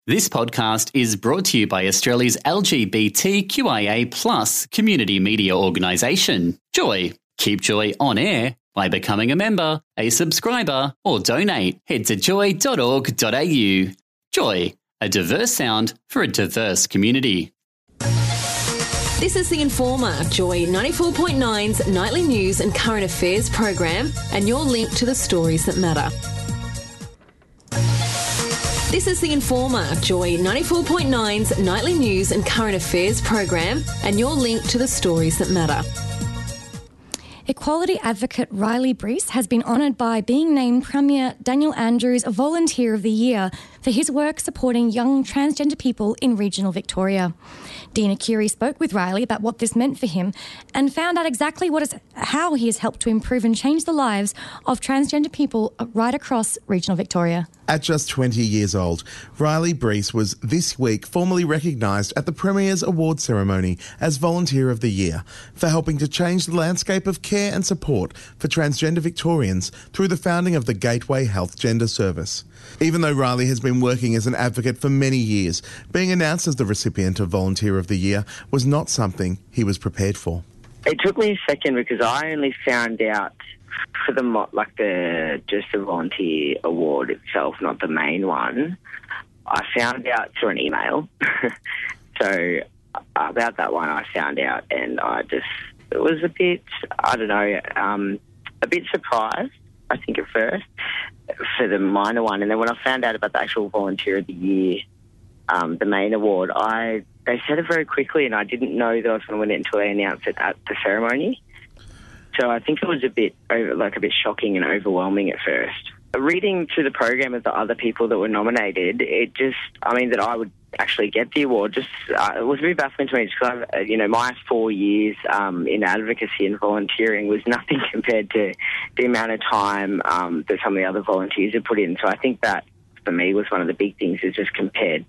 This podcast is brought to you by Australia's LGBTQIA+ community media organisation, Joy. Keep Joy on air by becoming a member, a subscriber, or donate. Head to joy.org.au. Joy, a diverse sound for a diverse community. This is The Informer, Joy 94.9's nightly news and current affairs program, and your link to the stories that matter. This is The Informer, Joy 94.9's nightly news and current affairs program, and your link to the stories that matter. Equality advocate Riley Breese has been honoured by being named Premier Daniel Andrews Volunteer of the Year for his work supporting young transgender people in regional Victoria. Dina Curie spoke with Riley about what this meant for him and found out exactly how he has helped to improve and change the lives of transgender people right across regional Victoria. At just 20 years old, Riley Breese was this week formally recognised at the Premier's Award ceremony as Volunteer of the Year for helping to change the landscape of care and support for transgender Victorians through the founding of the Gateway Health Gender Service. Even though Riley has been working as an advocate for many years, being announced as the recipient of Volunteer of the Year was not something he was prepared for. It took me a second because I only found out for just the volunteer award itself, not the main one. I found out through an email. So about that one I found out, and it was a bit, a bit surprised, I think, at first, for the minor one. And then when I found out about the actual Volunteer of the Year, the main award, they said it very quickly, and I didn't know that I was going to win it until they announced it at the ceremony. So I think it was a bit shocking and overwhelming at first. Reading through the program of the other people that were nominated, that I would actually get the award, it was a bit baffling to me because, my 4 years in advocacy and volunteering was nothing compared to the amount of time that some of the other volunteers have put in. So I think that, for me, was one of the big things, is just comparing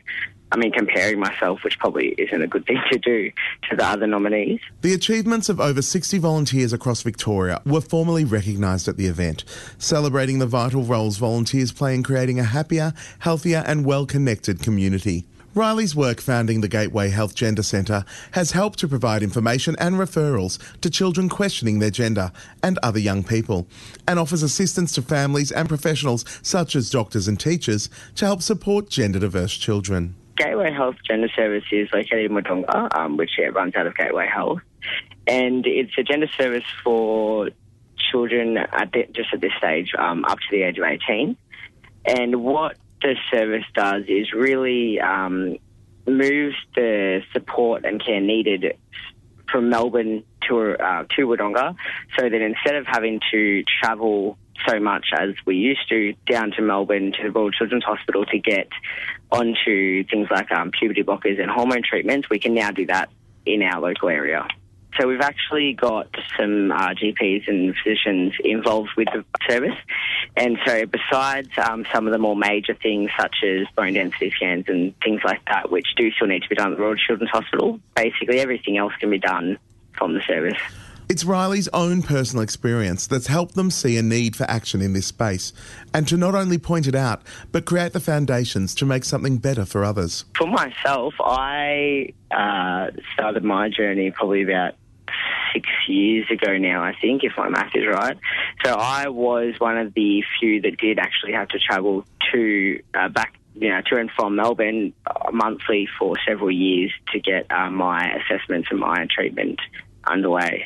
myself, which probably isn't a good thing to do, to the other nominees. The achievements of over 60 volunteers across Victoria were formally recognised at the event, celebrating the vital roles volunteers play in creating a happier, healthier and well-connected community. Riley's work founding the Gateway Health Gender Centre has helped to provide information and referrals to children questioning their gender and other young people, and offers assistance to families and professionals such as doctors and teachers to help support gender-diverse children. Gateway Health Gender Service is located in Wodonga, which runs out of Gateway Health, and it's a gender service for children just at this stage, up to the age of 18. And what the service does is really moves the support and care needed from Melbourne to Wodonga, so that instead of having to travel so much as we used to down to Melbourne to the Royal Children's Hospital to get onto things like puberty blockers and hormone treatments, we can now do that in our local area. So we've actually got some GPs and physicians involved with the service. And so besides some of the more major things such as bone density scans and things like that, which do still need to be done at the Royal Children's Hospital, basically everything else can be done from the service. It's Riley's own personal experience that's helped them see a need for action in this space, and to not only point it out, but create the foundations to make something better for others. For myself, I started my journey probably about 6 years ago now, I think, if my math is right. So I was one of the few that did actually have to travel to and from Melbourne monthly for several years to get my assessments and my treatment underway.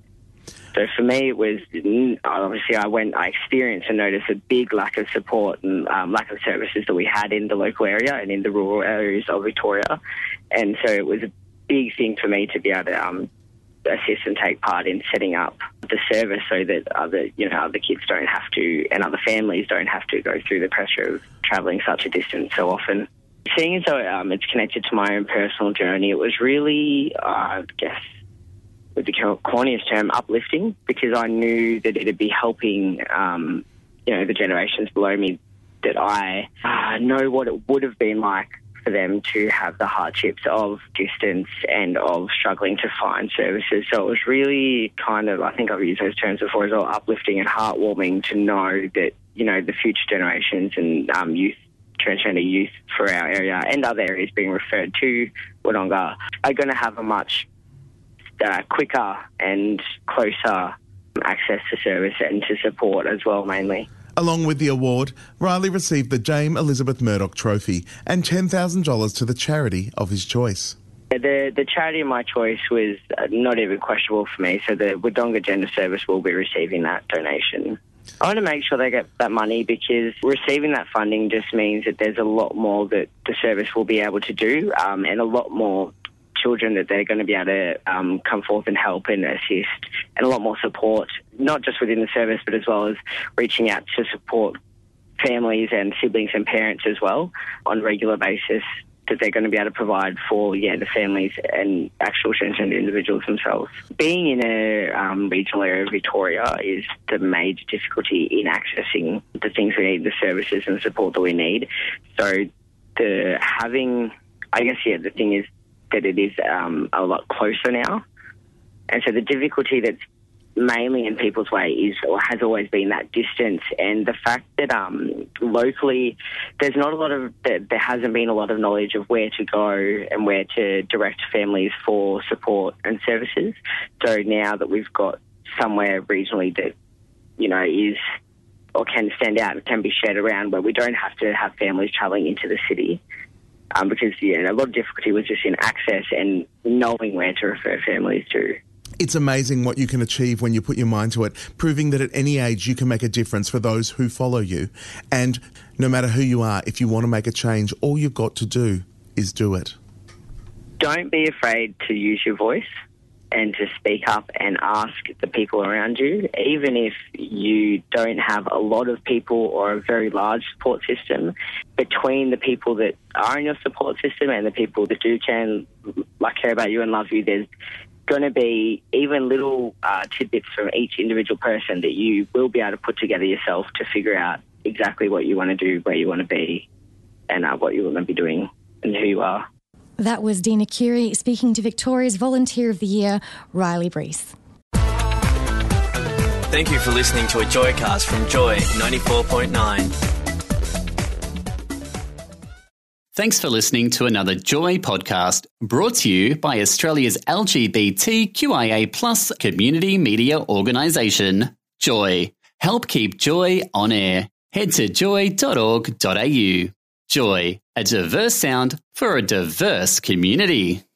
So for me, it was, obviously I experienced and noticed a big lack of support and lack of services that we had in the local area and in the rural areas of Victoria. And so it was a big thing for me to be able to assist and take part in setting up the service so that other kids don't have to, and other families don't have to go through the pressure of travelling such a distance so often. Seeing as though it's connected to my own personal journey, it was really, with the corniest term, uplifting, because I knew that it'd be helping, the generations below me, that I know what it would have been like for them to have the hardships of distance and of struggling to find services. So it was really I think I've used those terms before as well, uplifting and heartwarming to know that, the future generations and youth transgender youth for our area and other areas being referred to Wodonga are going to have a much quicker and closer access to service and to support as well, mainly. Along with the award, Riley received the James Elizabeth Murdoch Trophy and $10,000 to the charity of his choice. The charity of my choice was not even questionable for me, so the Wodonga Gender Service will be receiving that donation. I want to make sure they get that money because receiving that funding just means that there's a lot more that the service will be able to do and a lot more children that they're going to be able to come forth and help and assist, and a lot more support, not just within the service but as well as reaching out to support families and siblings and parents as well on a regular basis that they're going to be able to provide for the families and actual transgender individuals themselves. Being in a regional area of Victoria is the major difficulty in accessing the things we need, the services and the support that we need. So the thing is that it is a lot closer now. And so the difficulty that's mainly in people's way is or has always been that distance, and the fact that locally there hasn't been a lot of knowledge of where to go and where to direct families for support and services. So now that we've got somewhere regionally that is or can stand out and can be shared around, where we don't have to have families travelling into the city. Because a lot of difficulty was just in access and knowing where to refer families to. It's amazing what you can achieve when you put your mind to it, proving that at any age you can make a difference for those who follow you. And no matter who you are, if you want to make a change, all you've got to do is do it. Don't be afraid to use your voice and to speak up and ask the people around you, even if you don't have a lot of people or a very large support system. Between the people that are in your support system and the people that do care about you and love you, there's going to be even little tidbits from each individual person that you will be able to put together yourself to figure out exactly what you want to do, where you want to be, and what you want to be doing and who you are. That was Dina Curie speaking to Victoria's Volunteer of the Year, Riley Brees. Thank you for listening to a Joycast from Joy 94.9. Thanks for listening to another Joy podcast brought to you by Australia's LGBTQIA+ community media organisation, Joy. Help keep Joy on air. Head to joy.org.au. Joy, a diverse sound for a diverse community.